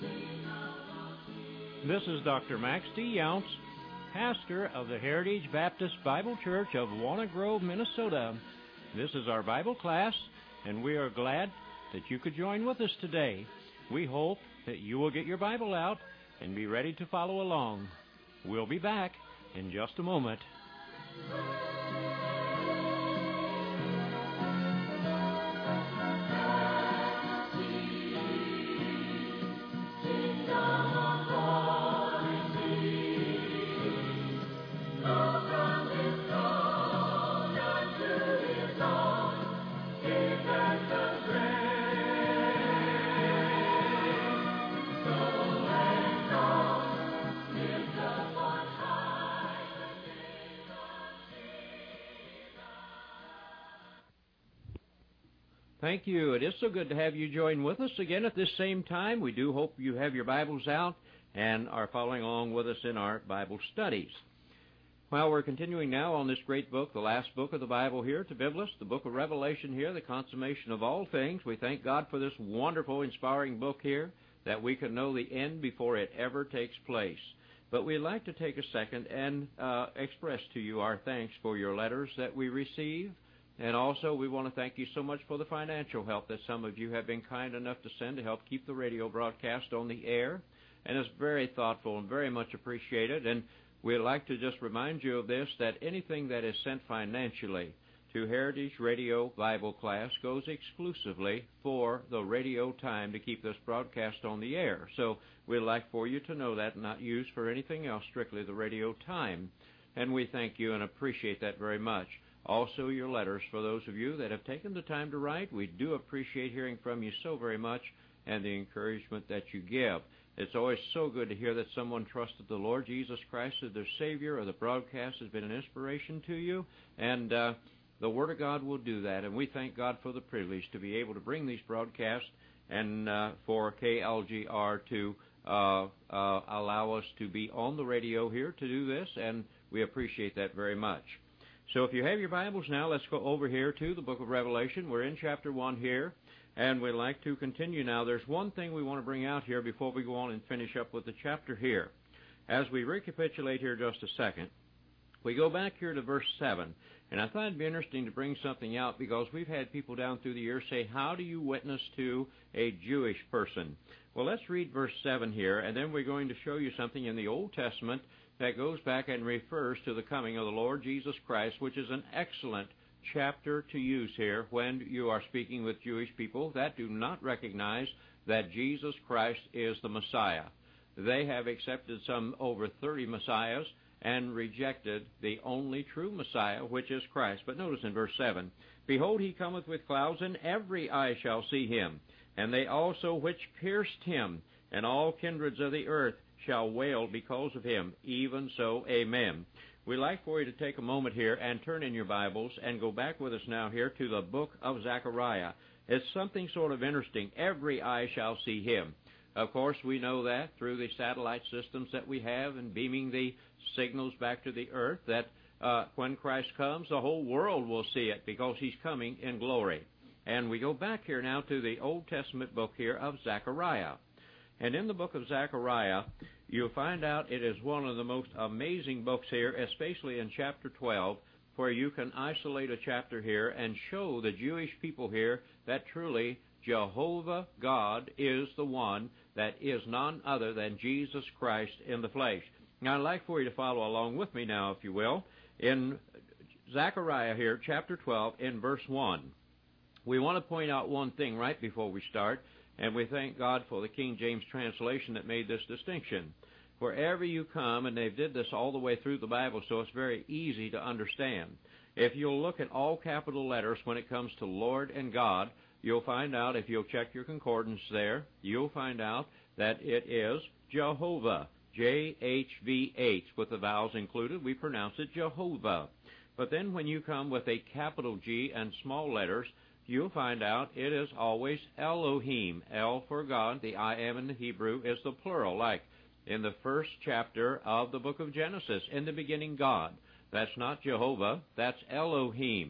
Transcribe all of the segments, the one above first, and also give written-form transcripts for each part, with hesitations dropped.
This is Dr. Max D. Younts, pastor of the Heritage Baptist Bible Church of Walnut Grove, Minnesota. This is our Bible class, and we are glad that you could join with us today. We hope that you will get your Bible out and be ready to follow along. We'll be back in just a moment. Thank you. It is so good to have you join with us again at this same time. We do hope you have your Bibles out and are following along with us in our Bible studies. Well, we're continuing now on this great book, the last book of the Bible here to Biblis, the book of Revelation here, the consummation of all things. We thank God for this wonderful, inspiring book here, that we can know the end before it ever takes place. But we'd like to take a second and express to you our thanks for your letters that we receive. And also, we want to thank you so much for the financial help that some of you have been kind enough to send to help keep the radio broadcast on the air. And it's very thoughtful and very much appreciated. And we'd like to just remind you of this, that anything that is sent financially to Heritage Radio Bible Class goes exclusively for the radio time to keep this broadcast on the air. So we'd like for you to know that, not used for anything else, strictly the radio time. And we thank you and appreciate that very much. Also, your letters, for those of you that have taken the time to write, we do appreciate hearing from you so very much and the encouragement that you give. It's always so good to hear that someone trusted the Lord Jesus Christ as their Savior, or the broadcast has been an inspiration to you, and the Word of God will do that, and we thank God for the privilege to be able to bring these broadcasts and for KLGR to allow us to be on the radio here to do this, and we appreciate that very much. So if you have your Bibles now, let's go over here to the book of Revelation. We're in chapter 1 here, and we'd like to continue now. There's one thing we want to bring out here before we go on and finish up with the chapter here. As we recapitulate here just a second, we go back here to verse 7, and I thought it'd be interesting to bring something out because we've had people down through the years say, how do you witness to a Jewish person? Well, let's read verse 7 here, and then we're going to show you something in the Old Testament that goes back and refers to the coming of the Lord Jesus Christ, which is an excellent chapter to use here when you are speaking with Jewish people that do not recognize that Jesus Christ is the Messiah. They have accepted some over 30 Messiahs and rejected the only true Messiah, which is Christ. But notice in verse 7, Behold, he cometh with clouds, and every eye shall see him, and they also which pierced him, and all kindreds of the earth shall wail because of him. Even so, amen. We'd like for you to take a moment here and turn in your Bibles and go back with us now here to the book of Zechariah. It's something sort of interesting. Every eye shall see him. Of course, we know that through the satellite systems that we have and beaming the signals back to the earth, that when Christ comes, the whole world will see it because he's coming in glory. And we go back here now to the Old Testament book here of Zechariah. And in the book of Zechariah, you'll find out it is one of the most amazing books here, especially in chapter 12, where you can isolate a chapter here and show the Jewish people here that truly Jehovah God is the one that is none other than Jesus Christ in the flesh. Now, I'd like for you to follow along with me now, if you will, in Zechariah here, chapter 12, in verse 1. We want to point out one thing right before we start, and we thank God for the King James translation that made this distinction. Wherever you come, and they did this all the way through the Bible, so it's very easy to understand. If you'll look at all capital letters when it comes to Lord and God, you'll find out, if you'll check your concordance there, you'll find out that it is Jehovah, J-H-V-H, with the vowels included. We pronounce it Jehovah. But then when you come with a capital G and small letters, you'll find out it is always Elohim. El for God, the I am in the Hebrew is the plural, like in the first chapter of the book of Genesis, in the beginning God. That's not Jehovah, that's Elohim.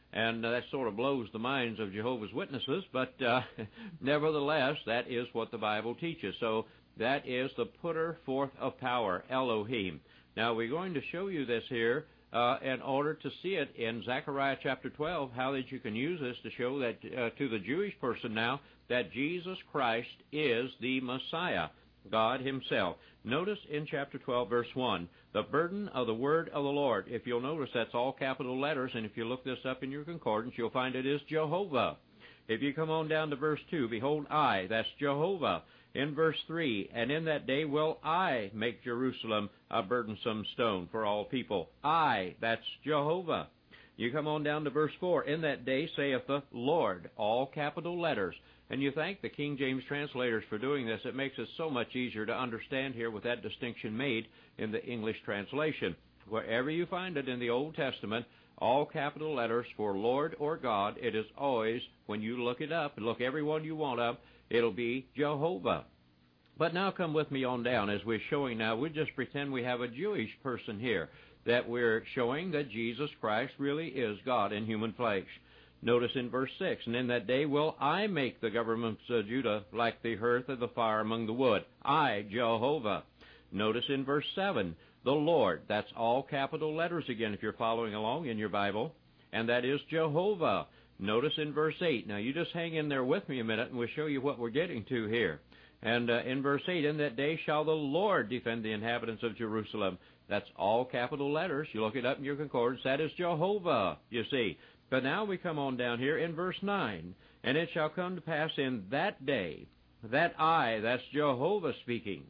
And that sort of blows the minds of Jehovah's Witnesses, but nevertheless, that is what the Bible teaches. So that is the putter forth of power, Elohim. Now, we're going to show you this here in order to see it in Zechariah chapter 12, how that you can use this to show that to the Jewish person now that Jesus Christ is the Messiah, God himself. Notice in chapter 12, verse 1, the burden of the word of the Lord. If you'll notice, that's all capital letters, and if you look this up in your concordance, you'll find it is Jehovah. If you come on down to verse 2, behold, I, that's Jehovah. In verse 3, and in that day will I make Jerusalem a burdensome stone for all people. I, that's Jehovah. You come on down to verse 4, in that day saith the Lord, all capital letters. And you thank the King James translators for doing this. It makes it so much easier to understand here with that distinction made in the English translation. Wherever you find it in the Old Testament, all capital letters for Lord or God, it is always, when you look it up, and look every one you want up, it'll be Jehovah. But now come with me on down. As we're showing now, we just pretend we have a Jewish person here, that we're showing that Jesus Christ really is God in human flesh. Notice in verse 6, and in that day will I make the governments of Judah like the hearth of the fire among the wood. I, Jehovah. Notice in verse 7, the Lord. That's all capital letters again if you're following along in your Bible. And that is Jehovah. Notice in verse 8. Now you just hang in there with me a minute and we'll show you what we're getting to here. And in verse 8, in that day shall the Lord defend the inhabitants of Jerusalem. That's all capital letters. You look it up in your concordance. That is Jehovah, you see. But now we come on down here in verse 9. And it shall come to pass in that day, that I, that's Jehovah speaking,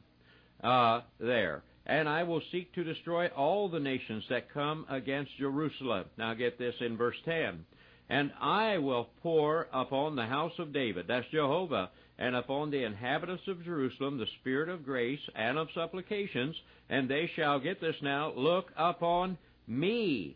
there. And I will seek to destroy all the nations that come against Jerusalem. Now get this in verse 10. And I will pour upon the house of David, that's Jehovah, and upon the inhabitants of Jerusalem the spirit of grace and of supplications, and they shall, get this now, look upon me,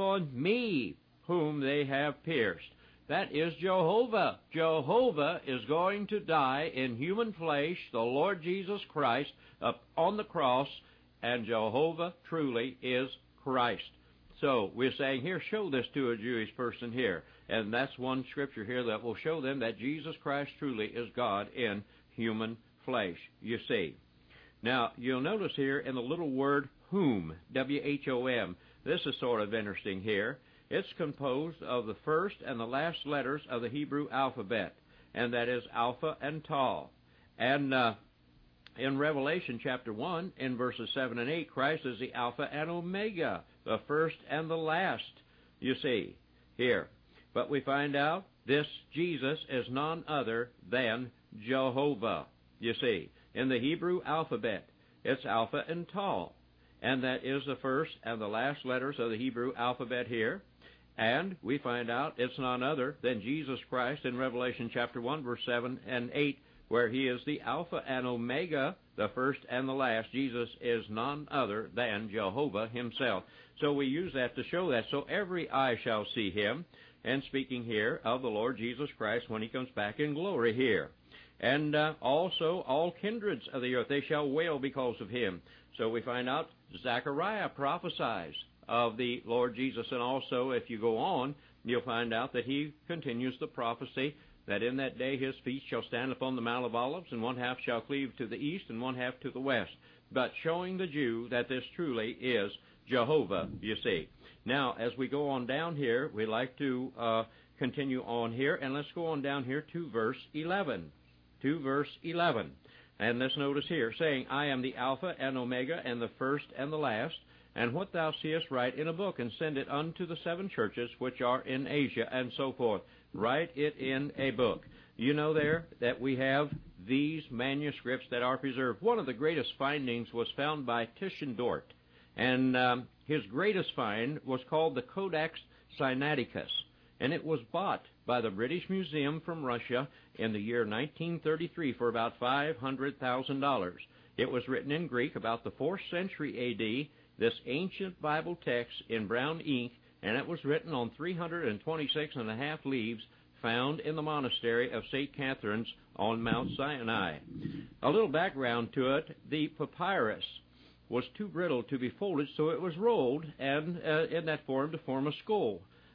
whom they have pierced. That is Jehovah. Jehovah is going to die in human flesh, the Lord Jesus Christ, up on the cross, and Jehovah truly is Christ. So we're saying here, show this to a Jewish person here. And that's one scripture here that will show them that Jesus Christ truly is God in human flesh, you see. Now, you'll notice here in the little word whom, W-H-O-M, this is sort of interesting here. It's composed of the first and the last letters of the Hebrew alphabet, and that is Alpha and Tau. And in Revelation chapter 1, in verses 7 and 8, Christ is the Alpha and Omega, the first and the last, you see, here. But we find out this Jesus is none other than Jehovah, you see. In the Hebrew alphabet, it's Alpha and Tau, and that is the first and the last letters of the Hebrew alphabet here. And we find out it's none other than Jesus Christ in Revelation chapter 1, verse 7 and 8, where he is the Alpha and Omega, the first and the last. Jesus is none other than Jehovah himself. So we use that to show that. So every eye shall see him, and speaking here of the Lord Jesus Christ when he comes back in glory here. And also all kindreds of the earth, they shall wail because of him. So we find out Zechariah prophesies of the Lord Jesus, and also if you go on, you'll find out that he continues the prophecy that in that day his feet shall stand upon the Mount of Olives, and one half shall cleave to the east and one half to the west, but showing the Jew that this truly is Jehovah, you see. Now, as we go on down here, we like to continue on here, and let's go on down here to verse 11. To verse 11. And let's notice here, saying, I am the Alpha and Omega, and the first and the last, and what thou seest write in a book, and send it unto the 7 churches which are in Asia, and so forth. Write it in a book. You know there that we have these manuscripts that are preserved. One of the greatest findings was found by Tischendorf, and his greatest find was called the Codex Sinaiticus, and it was bought by the British Museum from Russia in the year 1933 for about $500,000. It was written in Greek about the 4th century A.D., this ancient Bible text in brown ink, and it was written on 326.5 leaves found in the monastery of St. Catherine's on Mount Sinai. A little background to it, the papyrus was too brittle to be folded, so it was rolled and in that form to form a scroll.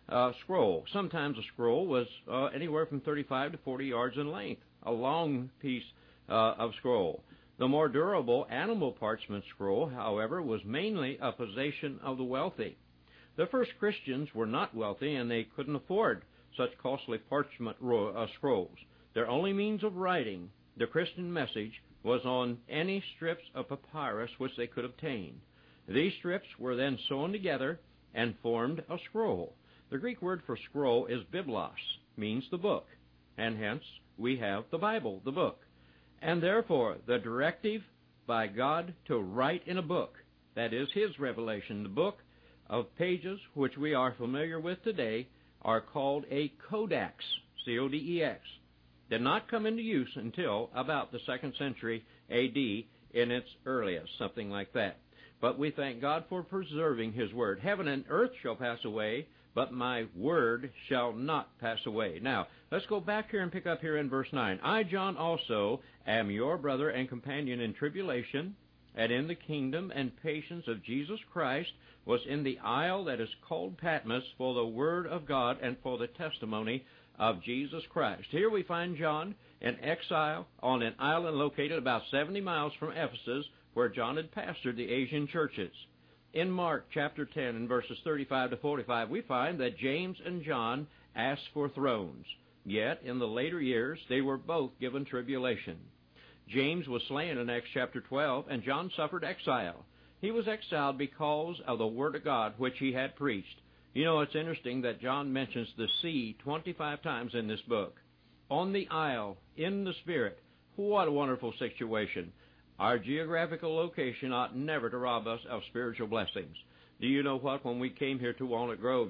scroll. Sometimes a scroll was anywhere from 35 to 40 yards in length, a long piece of scroll. The more durable animal parchment scroll, however, was mainly a possession of the wealthy. The first Christians were not wealthy, and they couldn't afford such costly parchment scrolls. Their only means of writing the Christian message was on any strips of papyrus which they could obtain. These strips were then sewn together and formed a scroll. The Greek word for scroll is biblos, means the book, and hence we have the Bible, the book. And therefore, the directive by God to write in a book, that is His revelation, the book of pages which we are familiar with today, are called a codex, C-O-D-E-X, did not come into use until about the 2nd century A.D. in its earliest, something like that. But we thank God for preserving His Word. Heaven and earth shall pass away, but my Word shall not pass away. Now, let's go back here and pick up here in verse 9. I, John, also am your brother and companion in tribulation, and in the kingdom and patience of Jesus Christ, was in the isle that is called Patmos for the Word of God and for the testimony of Jesus Christ. Here we find John in exile on an island located about 70 miles from Ephesus, where John had pastored the Asian churches. In Mark chapter 10 and verses 35 to 45, we find that James and John asked for thrones. Yet, in the later years, they were both given tribulation. James was slain in Acts chapter 12, and John suffered exile. He was exiled because of the Word of God which he had preached. You know, it's interesting that John mentions the sea 25 times in this book. On the isle, in the Spirit. What a wonderful situation. Our geographical location ought never to rob us of spiritual blessings. Do you know what? When we came here to Walnut Grove,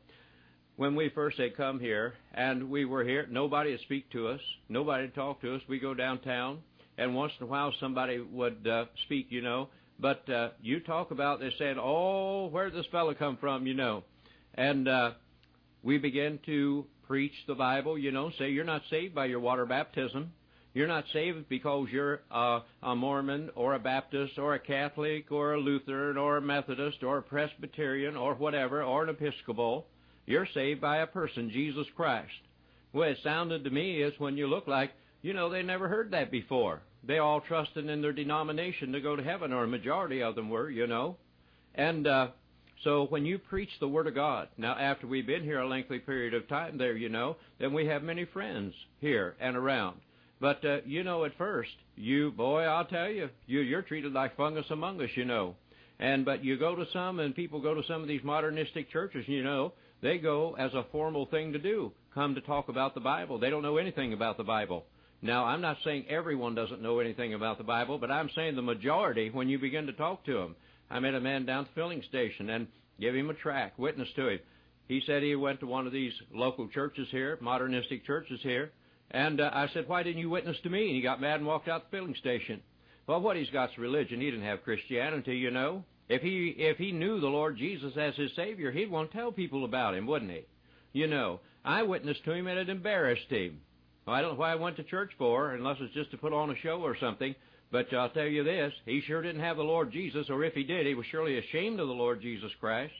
when we first had come here, and we were here, nobody would speak to us. Nobody would talk to us. We go downtown, and once in a while somebody would speak, But you talk about, they said, oh, where'd this fellow come from, And we began to preach the Bible, say you're not saved by your water baptism. You're not saved because you're a Mormon or a Baptist or a Catholic or a Lutheran or a Methodist or a Presbyterian or whatever or an Episcopal. You're saved by a person, Jesus Christ. Well, it sounded to me as when you look like, they never heard that before. They all trusted in their denomination to go to heaven, or a majority of them were, And so when you preach the Word of God, now after we've been here a lengthy period of time there, then we have many friends here and around. But, at first, I'll tell you, you're treated like fungus among us, But you go to some, and people go to some of these modernistic churches, they go as a formal thing to do, come to talk about the Bible. They don't know anything about the Bible. Now, I'm not saying everyone doesn't know anything about the Bible, but I'm saying the majority when you begin to talk to them. I met a man down at the filling station and gave him a tract, witness to him. He said he went to one of these local churches here, modernistic churches here, and I said, why didn't you witness to me? And he got mad and walked out the filling station. Well, what he's got's religion. He didn't have Christianity, If he knew the Lord Jesus as his Savior, he'd want to tell people about him, wouldn't he? I witnessed to him and it embarrassed him. Well, I don't know why I went to church for, unless it's just to put on a show or something. But I'll tell you this, he sure didn't have the Lord Jesus, or if he did, he was surely ashamed of the Lord Jesus Christ.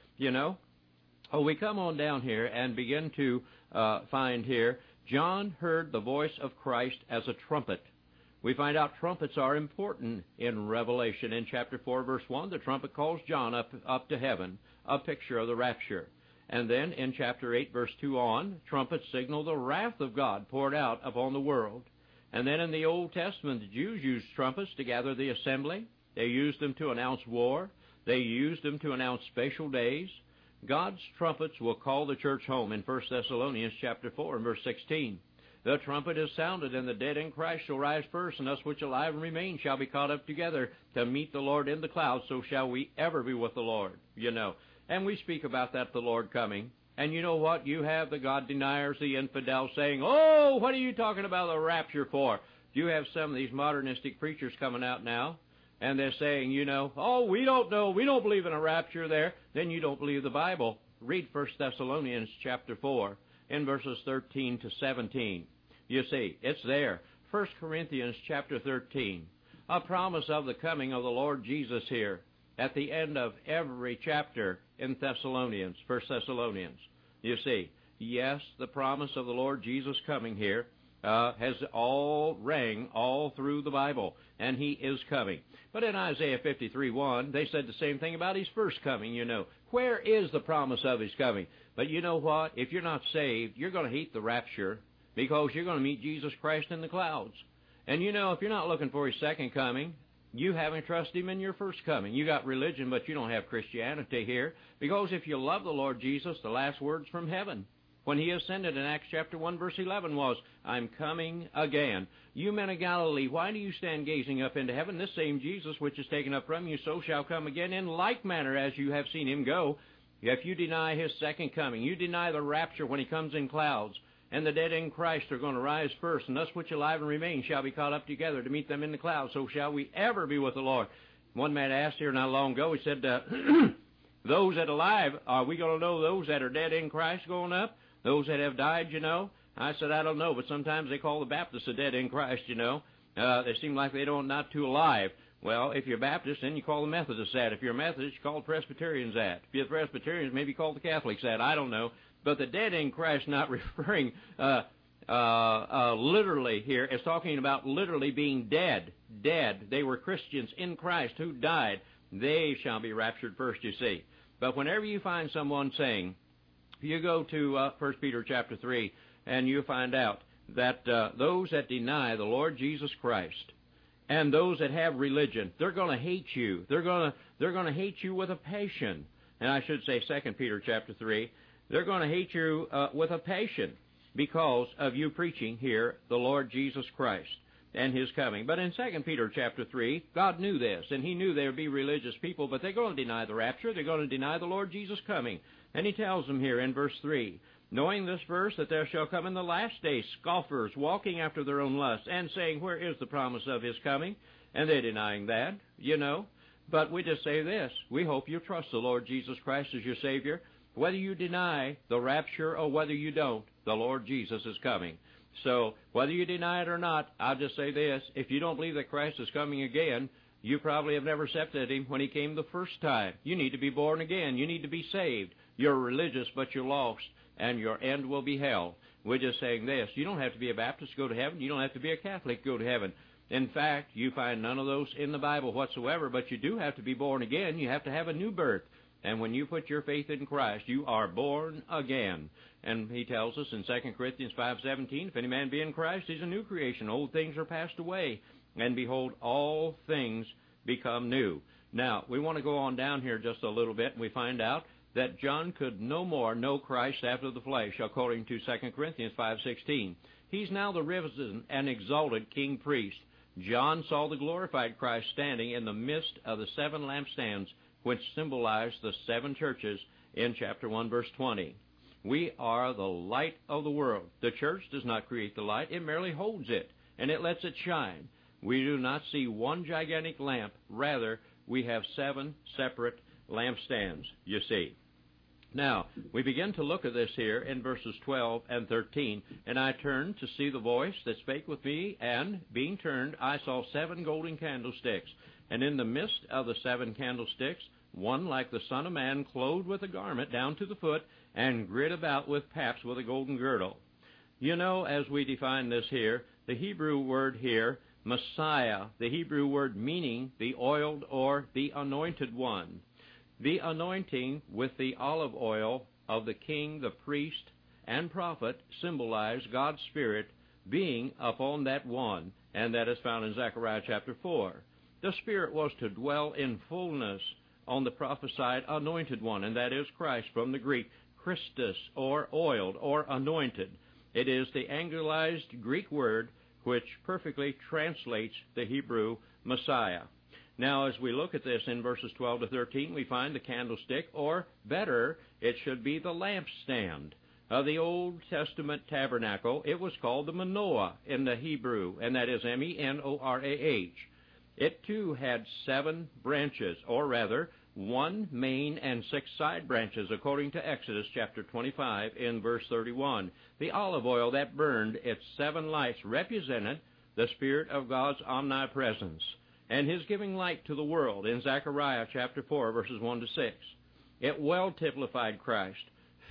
Oh, we come on down here and begin to find here, John heard the voice of Christ as a trumpet. We find out trumpets are important in Revelation. In chapter 4, verse 1, the trumpet calls John up to heaven, a picture of the rapture. And then in chapter 8, verse 2 on, trumpets signal the wrath of God poured out upon the world. And then in the Old Testament, the Jews used trumpets to gather the assembly. They used them to announce war. They used them to announce special days. God's trumpets will call the church home in 1 Thessalonians chapter 4 and verse 16. The trumpet is sounded, and the dead in Christ shall rise first, and us which alive and remain shall be caught up together to meet the Lord in the clouds, so shall we ever be with the Lord, And we speak about that, the Lord coming. And you know what? You have the God deniers, the infidels, saying, oh, what are you talking about the rapture for? You have some of these modernistic preachers coming out now, and they're saying, oh, we don't know, we don't believe in a rapture there. Then you don't believe the Bible. Read 1 Thessalonians chapter 4 in verses 13 to 17. You see, it's there. 1 Corinthians chapter 13, a promise of the coming of the Lord Jesus here at the end of every chapter in Thessalonians, 1 Thessalonians. You see, yes, the promise of the Lord Jesus coming here has all rang all through the Bible, and He is coming. But in Isaiah 53:1, they said the same thing about His first coming, you know. Where is the promise of His coming? But you know what? If you're not saved, you're going to hate the rapture because you're going to meet Jesus Christ in the clouds. And you know, if you're not looking for His second coming, you haven't trusted Him in your first coming. You got religion, but you don't have Christianity here. Because if you love the Lord Jesus, the last words from heaven, when He ascended in Acts chapter 1, verse 11 was, I'm coming again. You men of Galilee, why do you stand gazing up into heaven? This same Jesus which is taken up from you, so shall come again in like manner as you have seen Him go. If you deny His second coming, you deny the rapture when He comes in clouds, and the dead in Christ are going to rise first, and us which alive and remain shall be caught up together to meet them in the clouds. So shall we ever be with the Lord. One man asked here not long ago, he said, those that are alive, are we going to know those that are dead in Christ going up? Those that have died, you know? I said, I don't know, but sometimes they call the Baptists the dead in Christ, you know. They seem like they don't not too alive. Well, if you're Baptist, then you call the Methodists that. If you're Methodist, you call the Presbyterians that. If you're Presbyterians, maybe call the Catholics that. I don't know. But the dead in Christ not referring literally here. It's talking about literally being dead. Dead. They were Christians in Christ who died. They shall be raptured first, you see. But whenever you find someone saying, you go to 1 Peter chapter 3, and you find out that those that deny the Lord Jesus Christ and those that have religion, they're going to hate you. They're going to hate you with a passion. And I should say 2 Peter chapter 3, they're going to hate you with a passion because of you preaching here the Lord Jesus Christ and His coming. But in 2 Peter chapter 3, God knew this, and He knew there would be religious people, but they're going to deny the rapture. They're going to deny the Lord Jesus coming. And He tells them here in verse 3, knowing this verse, that there shall come in the last days scoffers, walking after their own lusts, and saying, where is the promise of His coming? And they're denying that, you know. But we just say this, we hope you trust the Lord Jesus Christ as your Savior. Whether you deny the rapture or whether you don't, the Lord Jesus is coming. So whether you deny it or not, I'll just say this, if you don't believe that Christ is coming again, you probably have never accepted Him when He came the first time. You need to be born again. You need to be saved. You're religious, but you're lost, and your end will be hell. We're just saying this. You don't have to be a Baptist to go to heaven. You don't have to be a Catholic to go to heaven. In fact, you find none of those in the Bible whatsoever, but you do have to be born again. You have to have a new birth. And when you put your faith in Christ, you are born again. And He tells us in 2 Corinthians 5:17, if any man be in Christ, he's a new creation. Old things are passed away, and behold, all things become new. Now, we want to go on down here just a little bit, and we find out that John could no more know Christ after the flesh, according to 2 Corinthians 5:16. He's now the risen and exalted king priest. John saw the glorified Christ standing in the midst of the 7 lampstands, which symbolize the 7 churches in chapter 1, verse 20. We are the light of the world. The church does not create the light. It merely holds it, and it lets it shine. We do not see one gigantic lamp. Rather, we have 7 separate lampstands, you see. Now, we begin to look at this here in verses 12 and 13. And I turned to see the voice that spake with me, and being turned, I saw 7 golden candlesticks. And in the midst of the 7 candlesticks, one like the Son of Man, clothed with a garment down to the foot, and girt about with paps with a golden girdle. You know, as we define this here, the Hebrew word here, Messiah, the Hebrew word meaning the oiled or the anointed one. The anointing with the olive oil of the king, the priest, and prophet symbolize God's Spirit being upon that one, and that is found in Zechariah chapter 4. The Spirit was to dwell in fullness on the prophesied anointed one, and that is Christ, from the Greek, Christus, or oiled, or anointed. It is the anglicized Greek word which perfectly translates the Hebrew Messiah. Now, as we look at this in verses 12 to 13, we find the candlestick, or better, it should be the lampstand. Of the Old Testament tabernacle, it was called the menorah in the Hebrew, and that is Menorah. It too had 7 branches, or rather, 1 main and 6 side branches, according to Exodus chapter 25 in verse 31. The olive oil that burned its 7 lights represented the Spirit of God's omnipresence and His giving light to the world in Zechariah chapter 4, verses 1 to 6. It well typified Christ,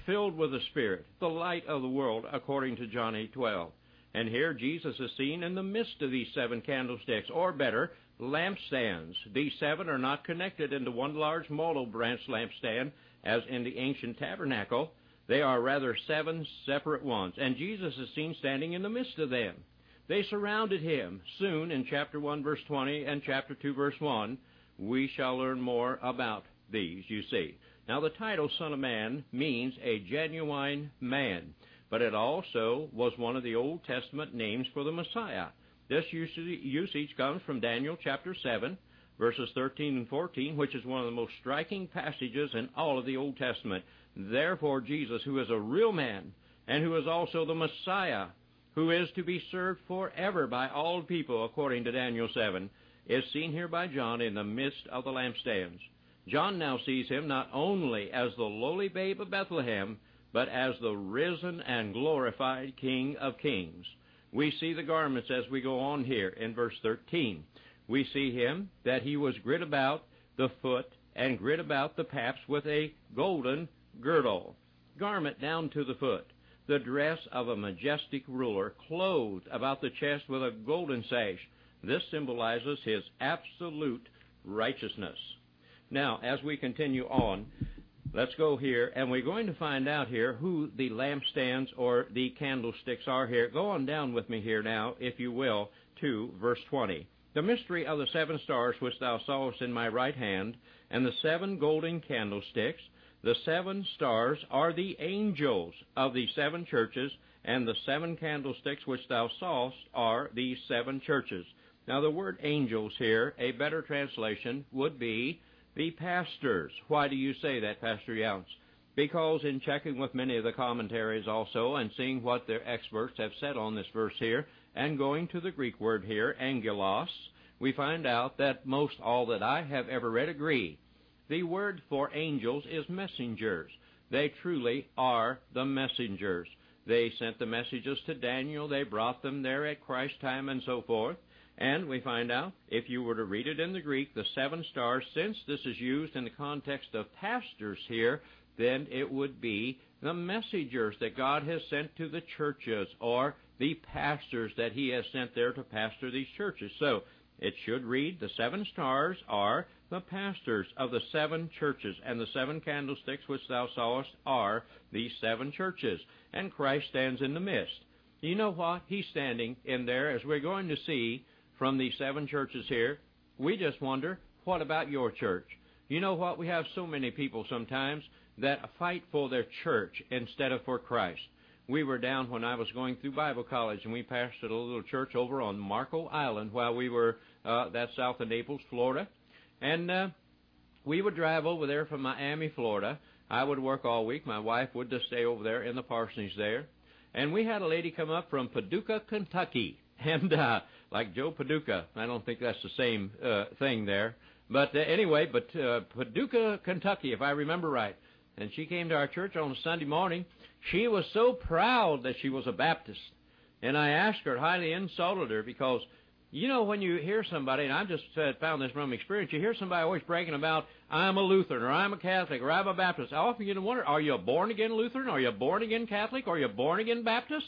filled with the Spirit, the light of the world, according to John 8:12. And here Jesus is seen in the midst of these 7 candlesticks, or better, lampstands. These 7 are not connected into one large multi-branch lampstand, as in the ancient tabernacle. They are rather 7 separate ones, and Jesus is seen standing in the midst of them. They surrounded him. Soon, in chapter 1, verse 20, and chapter 2, verse 1, we shall learn more about these, you see. Now, the title Son of Man means a genuine man, but it also was one of the Old Testament names for the Messiah. This usage comes from Daniel chapter 7, verses 13 and 14, which is one of the most striking passages in all of the Old Testament. Therefore, Jesus, who is a real man, and who is also the Messiah, who is to be served forever by all people, according to Daniel 7, is seen here by John in the midst of the lampstands. John now sees him not only as the lowly babe of Bethlehem, but as the risen and glorified King of Kings. We see the garments as we go on here in verse 13. We see him that he was girt about the foot and girt about the paps with a golden girdle. Garment down to the foot. The dress of a majestic ruler, clothed about the chest with a golden sash. This symbolizes his absolute righteousness. Now, as we continue on, let's go here, and we're going to find out here who the lampstands or the candlesticks are here. Go on down with me here now, if you will, to verse 20. The mystery of the 7 stars which thou sawest in my right hand, and the 7 golden candlesticks. The 7 stars are the angels of the 7 churches, and the 7 candlesticks which thou sawest are the 7 churches. Now, the word angels here, a better translation would be the pastors. Why do you say that, Pastor Younts? Because in checking with many of the commentaries also and seeing what their experts have said on this verse here, and going to the Greek word here, angelos, we find out that most all that I have ever read agree. The word for angels is messengers. They truly are the messengers. They sent the messages to Daniel. They brought them there at Christ's time and so forth. And we find out, if you were to read it in the Greek, the 7 stars, since this is used in the context of pastors here, then it would be the messengers that God has sent to the churches, or the pastors that he has sent there to pastor these churches. So it should read, the 7 stars are the pastors of the 7 churches, and the 7 candlesticks which thou sawest are the 7 churches, and Christ stands in the midst. You know what? He's standing in there, as we're going to see from these 7 churches here. We just wonder, what about your church? You know what? We have so many people sometimes that fight for their church instead of for Christ. We were down when I was going through Bible college, and we pastored a little church over on Marco Island while we were, that's south of Naples, Florida. And we would drive over there from Miami, Florida. I would work all week. My wife would just stay over there in the parsonage there. And we had a lady come up from Paducah, Kentucky. And like Joe Paducah, I don't think that's the same thing there. But anyway, Paducah, Kentucky, if I remember right. And she came to our church on a Sunday morning. She was so proud that she was a Baptist. And I asked her, highly insulted her, because, you know, when you hear somebody, and I've just found this from experience, you hear somebody always bragging about, I'm a Lutheran, or I'm a Catholic, or I'm a Baptist. I often begin to wonder, are you a born-again Lutheran? Are you a born-again Catholic? Are you a born-again Baptist?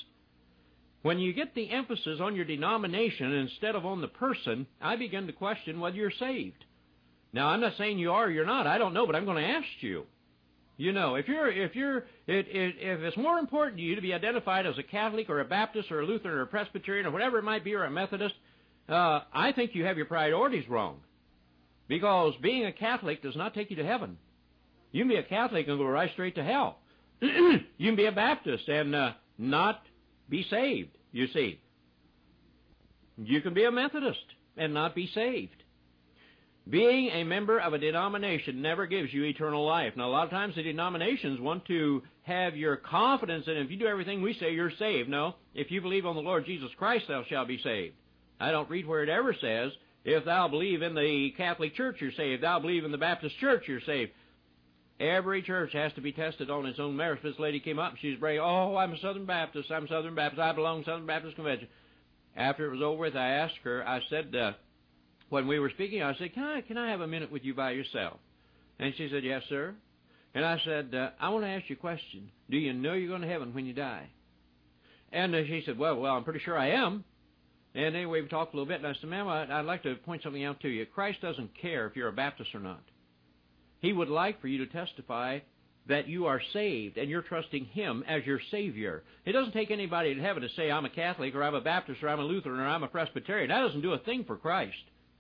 When you get the emphasis on your denomination instead of on the person, I begin to question whether you're saved. Now, I'm not saying you are or you're not. I don't know, but I'm going to ask you. You know, if it's more important to you to be identified as a Catholic or a Baptist or a Lutheran or a Presbyterian or whatever it might be, or a Methodist, I think you have your priorities wrong. Because being a Catholic does not take you to heaven. You can be a Catholic and go right straight to hell. You can be a Baptist and not be saved, you see. You can be a Methodist and not be saved. Being a member of a denomination never gives you eternal life. Now, a lot of times the denominations want to have your confidence in, if you do everything we say, you're saved. No, if you believe on the Lord Jesus Christ, thou shalt be saved. I don't read where it ever says, if thou believe in the Catholic Church, you're saved. If thou believe in the Baptist Church, you're saved. Every church has to be tested on its own merits. This lady came up and she's brave. Oh, I'm a Southern Baptist. I'm a Southern Baptist. I belong to Southern Baptist Convention. After it was over with, I asked her, I said, when we were speaking, I said, can I have a minute with you by yourself? And she said, yes, sir. And I said, I want to ask you a question. Do you know you're going to heaven when you die? And she said, well, I'm pretty sure I am. And anyway, we talked a little bit, and I said, ma'am, I'd like to point something out to you. Christ doesn't care if you're a Baptist or not. He would like for you to testify that you are saved and you're trusting Him as your Savior. It doesn't take anybody to heaven to say, I'm a Catholic or I'm a Baptist or I'm a Lutheran or I'm a Presbyterian. That doesn't do a thing for Christ.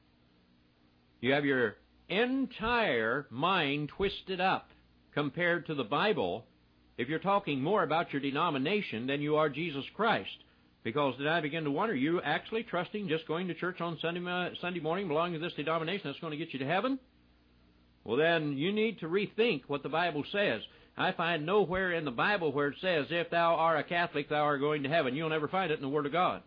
You have your entire mind twisted up compared to the Bible if you're talking more about your denomination than you are Jesus Christ. Because then I begin to wonder, are you actually trusting just going to church on Sunday morning belonging to this denomination that's going to get you to heaven? Well, then you need to rethink what the Bible says. I find nowhere in the Bible where it says, if thou art a Catholic, thou art going to heaven. You'll never find it in the Word of God.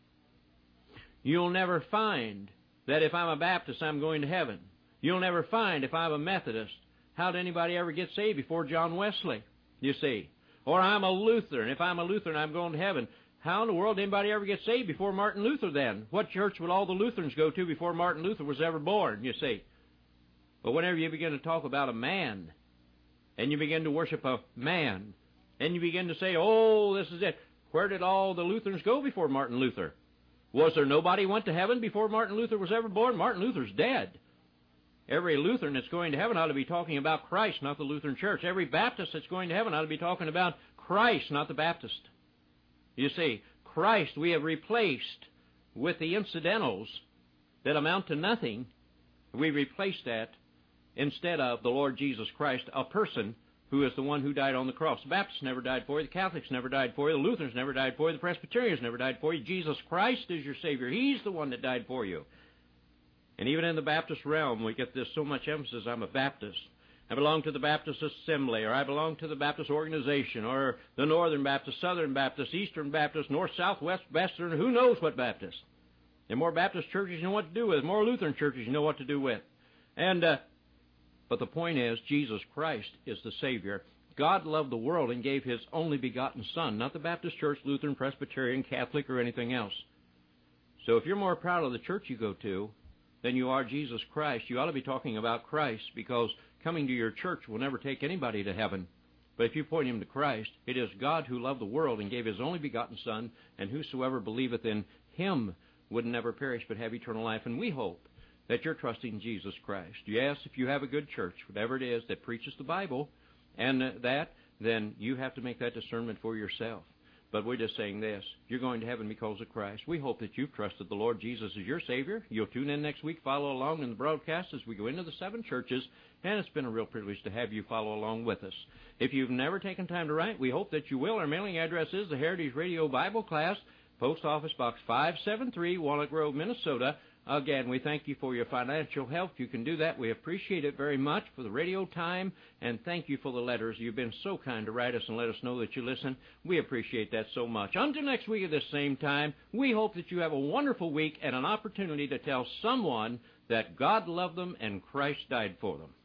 You'll never find that if I'm a Baptist, I'm going to heaven. You'll never find if I'm a Methodist. How did anybody ever get saved before John Wesley, you see? Or I'm a Lutheran. If I'm a Lutheran, I'm going to heaven. How in the world did anybody ever get saved before Martin Luther then? What church would all the Lutherans go to before Martin Luther was ever born, you see? But whenever you begin to talk about a man, and you begin to worship a man, and you begin to say, oh, this is it, where did all the Lutherans go before Martin Luther? Was there nobody went to heaven before Martin Luther was ever born? Martin Luther's dead. Every Lutheran that's going to heaven ought to be talking about Christ, not the Lutheran Church. Every Baptist that's going to heaven ought to be talking about Christ, not the Baptist. You see, Christ we have replaced with the incidentals that amount to nothing. We replaced that instead of the Lord Jesus Christ, a person who is the one who died on the cross. The Baptists never died for you. The Catholics never died for you. The Lutherans never died for you. The Presbyterians never died for you. Jesus Christ is your Savior. He's the one that died for you. And even in the Baptist realm, we get this so much emphasis, I'm a Baptist. I belong to the Baptist Assembly, or I belong to the Baptist Organization, or the Northern Baptist, Southern Baptist, Eastern Baptist, North, South, West, Western, who knows what Baptist. There are more Baptist churches you know what to do with, more Lutheran churches you know what to do with. But the point is, Jesus Christ is the Savior. God loved the world and gave His only begotten Son, not the Baptist Church, Lutheran, Presbyterian, Catholic, or anything else. So if you're more proud of the church you go to than you are Jesus Christ, you ought to be talking about Christ, because coming to your church will never take anybody to heaven. But if you point him to Christ, it is God who loved the world and gave His only begotten Son, and whosoever believeth in Him would never perish but have eternal life. And we hope that you're trusting Jesus Christ. Yes, if you have a good church, whatever it is that preaches the Bible, and then you have to make that discernment for yourself. But we're just saying this, you're going to heaven because of Christ. We hope that you've trusted the Lord Jesus as your Savior. You'll tune in next week, follow along in the broadcast as we go into the 7 churches, and it's been a real privilege to have you follow along with us. If you've never taken time to write, we hope that you will. Our mailing address is the Heritage Radio Bible Class, Post Office Box 573, Walnut Grove, Minnesota. Again, we thank you for your financial help. You can do that. We appreciate it very much for the radio time, and thank you for the letters. You've been so kind to write us and let us know that you listen. We appreciate that so much. Until next week at this same time, we hope that you have a wonderful week and an opportunity to tell someone that God loved them and Christ died for them.